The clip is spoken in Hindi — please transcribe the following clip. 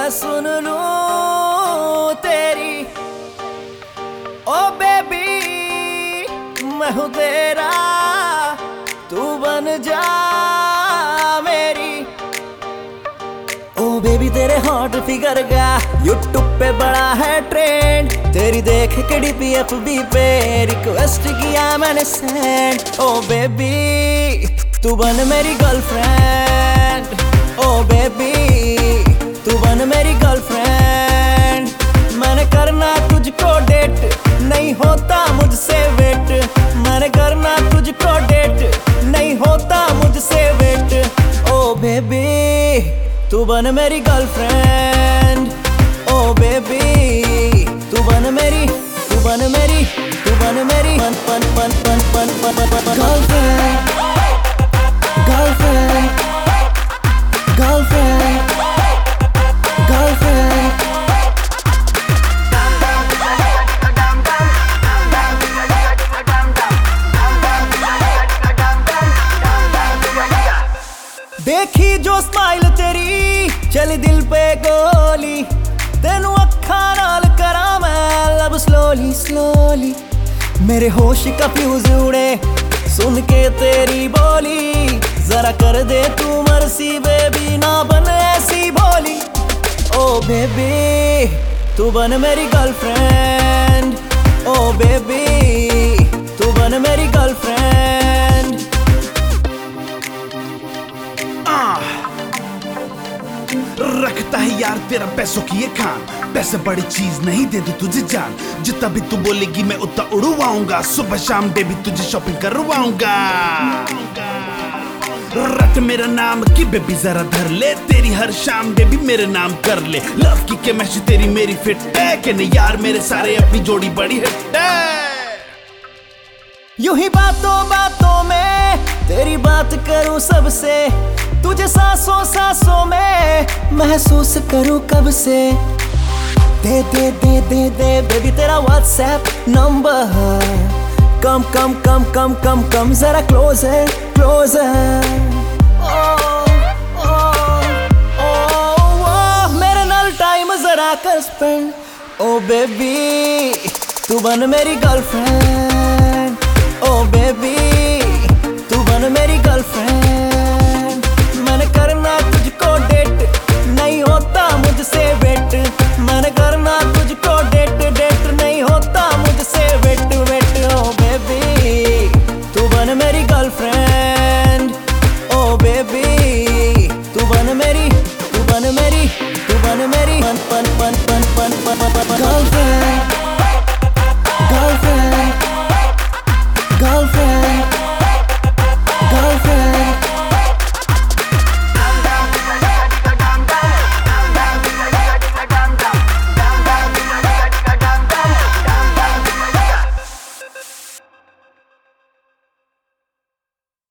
मैं सुन लूं तेरी। ओ बेबी मैं हूँ तेरा, तू बन जा मेरी। ओ बेबी तेरे हॉट फिगर का यूट्यूब पे बड़ा है ट्रेंड, तेरी देख के DP/FB पे रिक्वेस्ट किया मैंने सेंड। ओ बेबी तू बन मेरी गर्लफ्रेंड, ओ बेबी तू बन मेरी गर्लफ्रेंड। मैंने करना तुझको डेट, नहीं होता मुझसे वेट। मैंने करना तुझको डेट, नहीं होता मुझसे वेट। ओ बेबी तू बन मेरी गर्लफ्रेंड, ओ बेबी तू बन मेरी, तू बन मेरी, तू बन मेरी गर्लफ्रेंड, गर्लफ्रेंड, गर्लफ्रेंड, गर्लफ्रेंड। देखी जो स्माइल तेरी चली दिल पे गोली, तेनू अखा नाल करा मैं लब स्लोली स्लोली। मेरे होश का फ्यूज उड़े सुन के तेरी बोली, जरा कर दे तू मर्सी बेबी ना बन ऐसी भोली। ओ बेबी तू बन मेरी गर्लफ्रेंड, ओ बेबी तू बन मेरी गर्लफ्रेंड। रखता है यार तेरा पैसों की ये खान, पैसे बड़ी चीज नहीं दे दूं तुझे जान। जितना भी तू बोलेगी मैं उतना उड़वाऊंगा, सुबह शाम बेबी तुझे शॉपिंग करवाऊंगा। रट मेरा नाम की बेबी जरा धर ले, तेरी हर शाम बेबी मेरे नाम कर ले। लव की केमिस्ट्री तेरी मेरी फिट है कि नहीं यार, मेरे सारे अपनी जोड़ी बड़ी हिट है। यूं ही बातों बातों में तेरी बात करूं सबसे, तुझे सांसों सांसों में महसूस करूं कब से। दे दे दे दे दे बेबी तेरा WhatsApp number, come come come come come come जरा क्लोज है क्लोज है। मेरे नाल टाइम जरा कर स्पेंड, ओ बेबी तू बन मेरी गर्लफ्रेंड, ओ बेबी